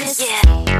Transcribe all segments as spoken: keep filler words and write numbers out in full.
circus. Yeah.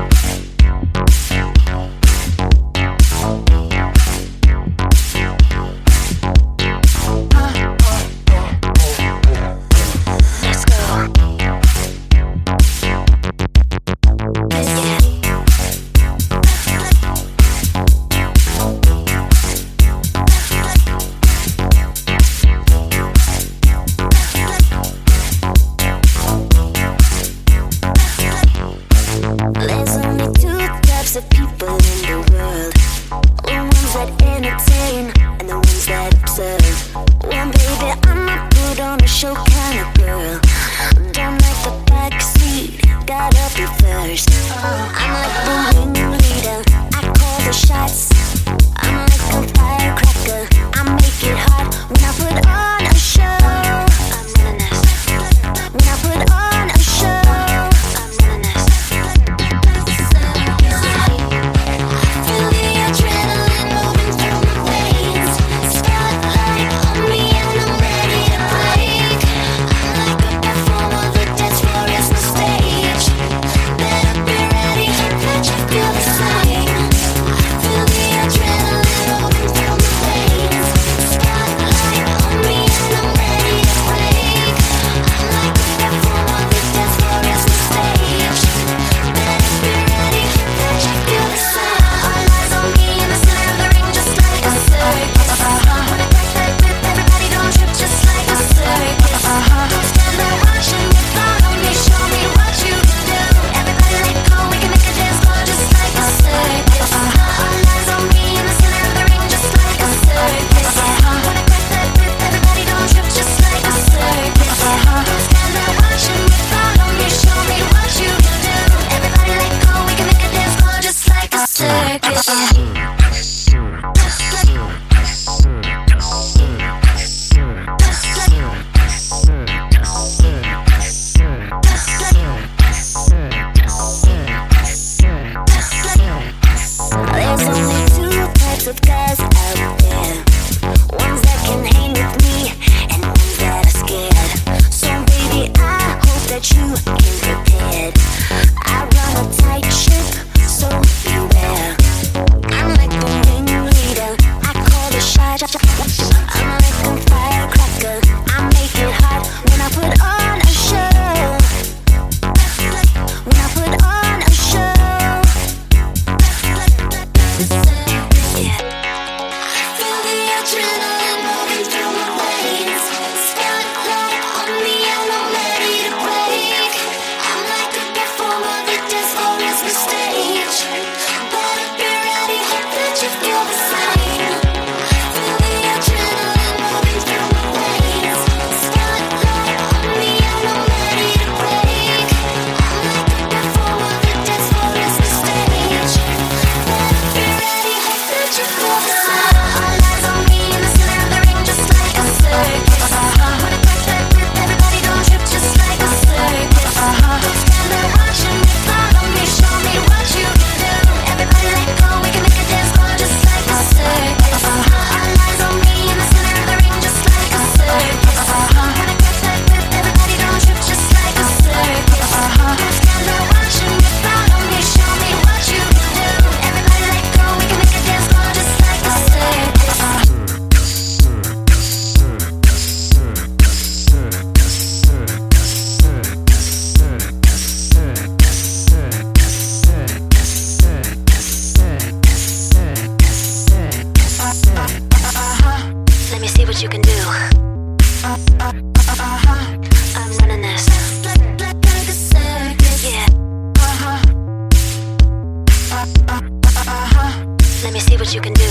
Of people in the world, the ones that entertain and the ones that observe. Well, baby, I'm a put on a show kind of girl. Don't like the backseat, gotta be first. I'm like the ringleader, I call the shots. I'm like a firecracker, I make it hot when I put on a show. I'm running this. When I put on a show. Of guys out there, ones that can hang with me and ones that are scared. So baby, I hope that you came prepared. I run a tight ship, so beware. I'm like the ringleader, I call the shots. I'm like a firecracker, I make it hot when I put on a show. When I put on a show. Let me see what you can do. I'm running this. Yeah. Let me see what you can do.